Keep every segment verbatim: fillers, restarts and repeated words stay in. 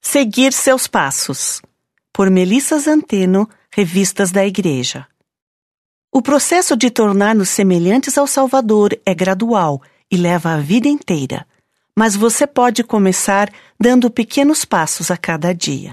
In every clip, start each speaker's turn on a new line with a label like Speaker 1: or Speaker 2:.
Speaker 1: Seguir seus passos. Por Melissa Zanteno, Revistas da Igreja. O processo de tornar-nos semelhantes ao Salvador é gradual e leva a vida inteira, mas você pode começar dando pequenos passos a cada dia.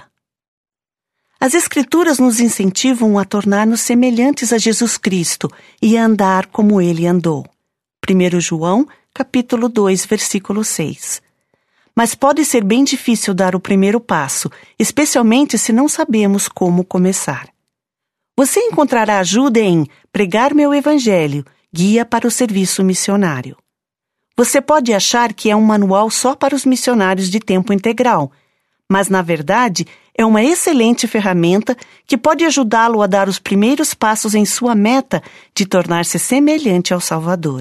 Speaker 1: As Escrituras nos incentivam a tornar-nos semelhantes a Jesus Cristo e a andar como Ele andou. primeiro João, capítulo dois, versículo seis. Mas pode ser bem difícil dar o primeiro passo, especialmente se não sabemos como começar. Você encontrará ajuda em Pregar Meu Evangelho, Guia para o Serviço Missionário. Você pode achar que é um manual só para os missionários de tempo integral, mas, na verdade, é uma excelente ferramenta que pode ajudá-lo a dar os primeiros passos em sua meta de tornar-se semelhante ao Salvador.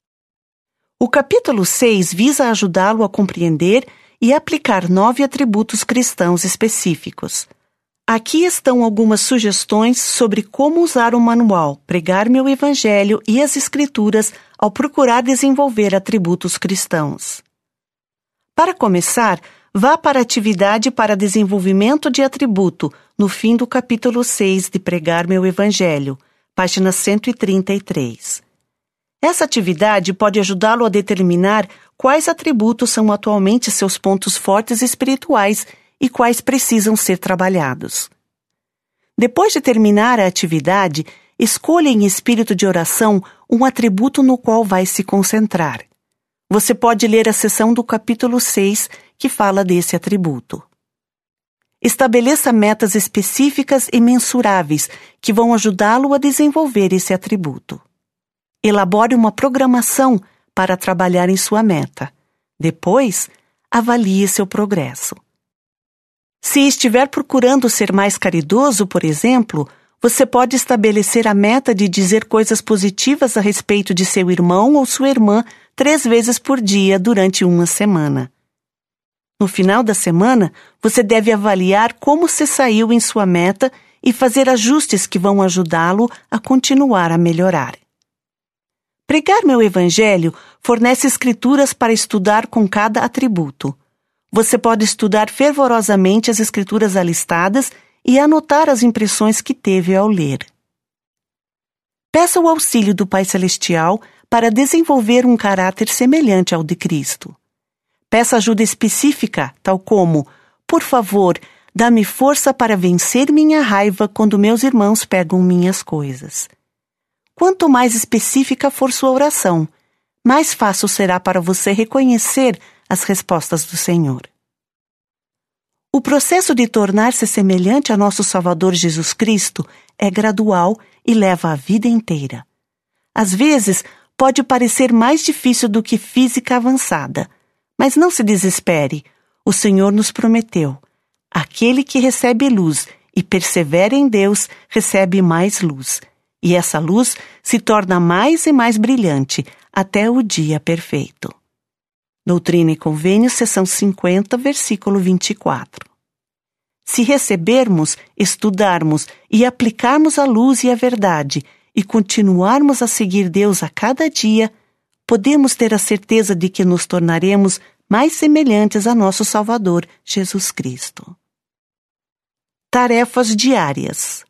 Speaker 1: O capítulo seis visa ajudá-lo a compreender e aplicar nove atributos cristãos específicos. Aqui estão algumas sugestões sobre como usar o manual Pregar Meu Evangelho e as Escrituras ao procurar desenvolver atributos cristãos. Para começar, vá para a atividade para desenvolvimento de atributo no fim do capítulo seis de Pregar Meu Evangelho, página cento e trinta e três. Essa atividade pode ajudá-lo a determinar quais atributos são atualmente seus pontos fortes espirituais e quais precisam ser trabalhados. Depois de terminar a atividade, escolha em espírito de oração um atributo no qual vai se concentrar. Você pode ler a seção do capítulo seis que fala desse atributo. Estabeleça metas específicas e mensuráveis que vão ajudá-lo a desenvolver esse atributo. Elabore uma programação para trabalhar em sua meta. Depois, avalie seu progresso. Se estiver procurando ser mais caridoso, por exemplo, você pode estabelecer a meta de dizer coisas positivas a respeito de seu irmão ou sua irmã três vezes por dia durante uma semana. No final da semana, você deve avaliar como se saiu em sua meta e fazer ajustes que vão ajudá-lo a continuar a melhorar. Pregar Meu Evangelho fornece escrituras para estudar com cada atributo. Você pode estudar fervorosamente as escrituras alistadas e anotar as impressões que teve ao ler. Peça o auxílio do Pai Celestial para desenvolver um caráter semelhante ao de Cristo. Peça ajuda específica, tal como, por favor, dá-me força para vencer minha raiva quando meus irmãos pegam minhas coisas. Quanto mais específica for sua oração, mais fácil será para você reconhecer as respostas do Senhor. O processo de tornar-se semelhante a nosso Salvador Jesus Cristo é gradual e leva a vida inteira. Às vezes, pode parecer mais difícil do que física avançada, mas não se desespere. O Senhor nos prometeu: aquele que recebe luz e persevera em Deus recebe mais luz. E essa luz se torna mais e mais brilhante até o dia perfeito. Doutrina e Convênios, seção cinquenta, versículo vinte e quatro. Se recebermos, estudarmos e aplicarmos a luz e a verdade e continuarmos a seguir Deus a cada dia, podemos ter a certeza de que nos tornaremos mais semelhantes a nosso Salvador, Jesus Cristo. Tarefas diárias.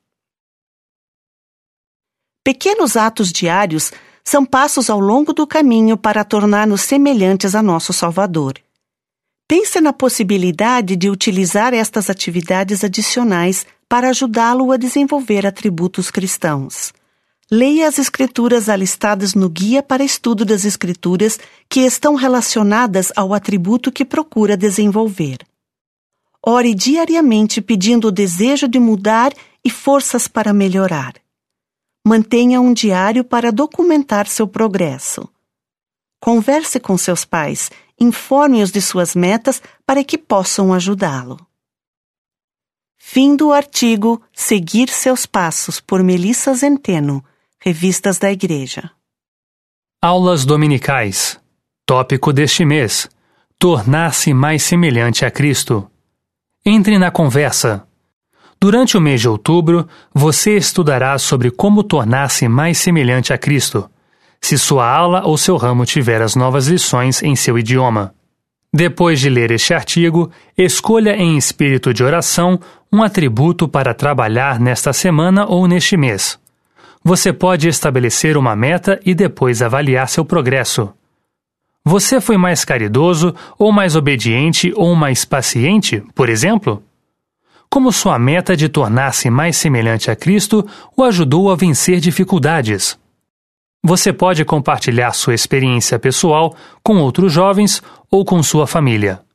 Speaker 1: Pequenos atos diários são passos ao longo do caminho para tornar-nos semelhantes a nosso Salvador. Pense na possibilidade de utilizar estas atividades adicionais para ajudá-lo a desenvolver atributos cristãos. Leia as Escrituras alistadas no Guia para Estudo das Escrituras que estão relacionadas ao atributo que procura desenvolver. Ore diariamente pedindo o desejo de mudar e forças para melhorar. Mantenha um diário para documentar seu progresso. Converse com seus pais, informe-os de suas metas para que possam ajudá-lo. Fim do artigo Seguir Seus Passos, por Melissa Zanteno, Revistas da Igreja.
Speaker 2: Aulas Dominicais. Tópico deste mês: tornar-se mais semelhante a Cristo. Entre na conversa. Durante o mês de outubro, você estudará sobre como tornar-se mais semelhante a Cristo, se sua aula ou seu ramo tiver as novas lições em seu idioma. Depois de ler este artigo, escolha em espírito de oração um atributo para trabalhar nesta semana ou neste mês. Você pode estabelecer uma meta e depois avaliar seu progresso. Você foi mais caridoso, ou mais obediente, ou mais paciente, por exemplo? Como sua meta de tornar-se mais semelhante a Cristo o ajudou a vencer dificuldades? Você pode compartilhar sua experiência pessoal com outros jovens ou com sua família.